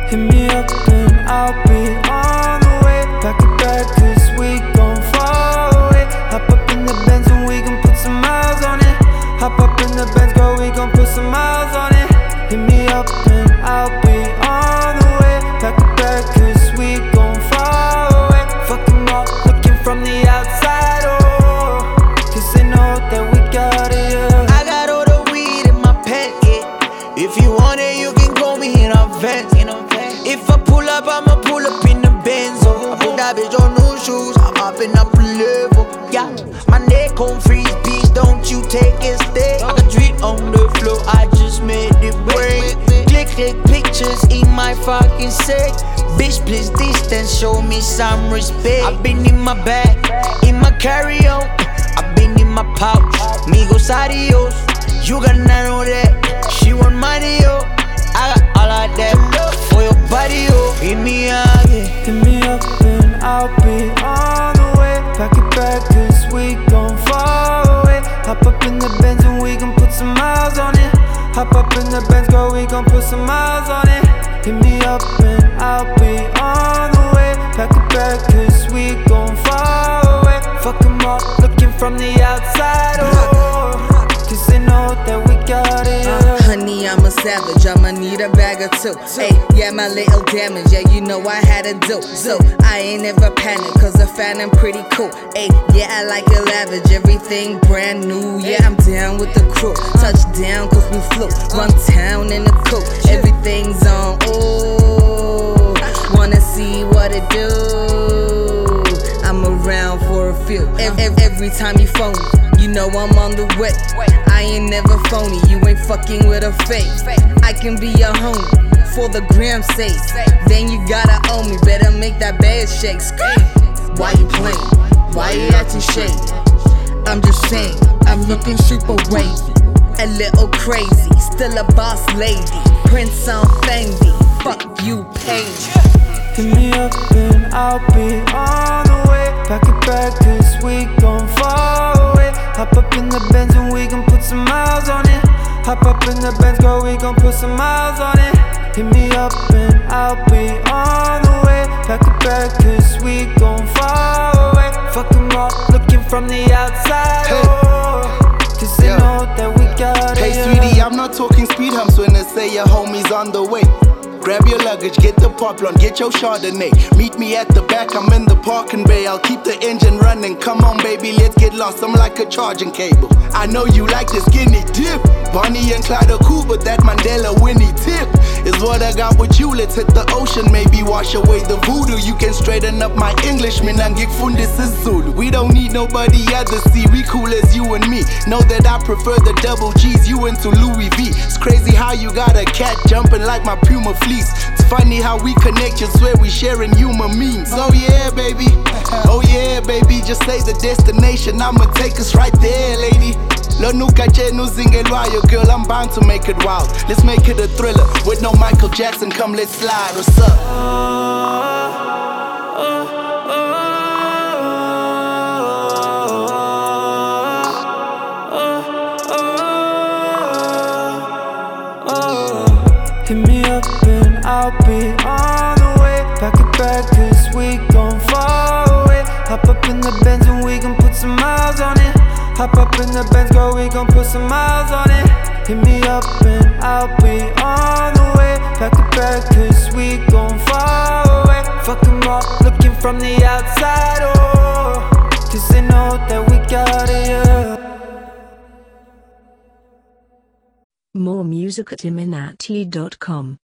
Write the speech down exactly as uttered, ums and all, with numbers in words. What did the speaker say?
Hit me up and I'll be on the way. Back to back cause we gon' far away. Hop up in the Benz and we gon' put some miles on it. Hop up in the Benz, girl, we gon' put some miles on it. Hit me up and I'll be on the way. Back to back cause we gon' far away. Fuck them all, looking from the outside, oh, cause they know that we got it, yeah. I got all the weed in my pen, yeah. If you want it, you can call me in advance. If I pull up, I'ma pull up in the Benz, oh. I put that bitch on new shoes, I'm hopping up a level, yeah. My neck on freeze, bitch, don't you take it, stay. I got drip on the floor, I just made it break. Click, click pictures in my fucking set. Bitch, please distance, show me some respect. I've been in my bag, in my carry-on. I've been in my pouch, Migos adios. You got none of that, she want money, yo. I got all of that for your body, yo. Hit me up, yeah. Hit me up and I'll be on the way. Pack it back cause we gon' far away. Hop up in the Benz and we gon' put some miles on it. Hop up in the Benz, girl, we gon' put some miles on it. Hit me up and I'll be on the way. Pack it back cause we gon' far away. Fuck them all, looking from the outside, oh, cause they know that we got it, yeah. uh, Honey, I'm a savage, I'ma need a bag or two. Hey, yeah, my little damage, yeah, you know I had to do. So, I ain't never panic, cause I found I'm pretty cool. Hey, yeah, I like it lavish, everything brand new. Yeah, I'm down with the crew. Touchdown, cause we flew. Run town in the coupe, everything's on, ooh. Wanna see what it do? I'm around for a few. Every, every time you phone me, you know I'm on the way. I ain't never phony, you ain't fucking with a fake. I can be your homie, for the gram's sake. Then you gotta own me, better make that bed shake. Why you playing? Why you acting shady? I'm just saying, I'm looking super wavy. A little crazy, still a boss lady. Prince on Fendi, fuck you, pay me. Hit me up and I'll be on the way. Pack it back cause we gon' far away. Hop up in the Benz and we gon' put some miles on it. Hop up in the Benz, girl, we gon' put some miles on it. Hit me up and I'll be on the way. Pack it back cause we gon' far away. Fuck them all, looking from the outside, oh, cause they Yeah. know that we got Hey it, sweetie, yeah. I'm not talking speed humps when they say your homie's on the way. Grab your luggage, get the pop blonde, get your Chardonnay. Meet me at the back, I'm in the parking bay. I'll keep the engine running, come on baby, let's get lost. I'm like a charging cable. I know you like the skinny dip. Bonnie and Clyde are cool, but that Mandela Winnie tip is what I got with you. Let's hit the ocean, maybe wash away the voodoo. You can straighten up my English, minangik fundis is Zulu. We don't need nobody other, see, we cool as you and me. Know that I prefer the double G's, you into Louis V. It's crazy how you got a cat jumping like my Puma fleece. It's funny how we connect, you swear we sharing humor memes. Oh yeah, baby, oh yeah, baby, just say the destination, I'ma take us right there, lady. Lo nuka chenu zingelwayo, girl, I'm bound to make it wild. Let's make it a thriller, with no Michael Jackson, come let's slide, what's up? Hit me up and I'll be on the way. Pack it back cause we gon' far away. Hop up in the Benz and we gon' put some miles on it. Hop up in the Benz, girl, we gon' put some miles on it. Hit me up and I'll be on the way. Pack it back cause we gon' far away. Fuck them all, looking from the outside, oh, cause they know that we got it, yeah. More music at iminati dot com.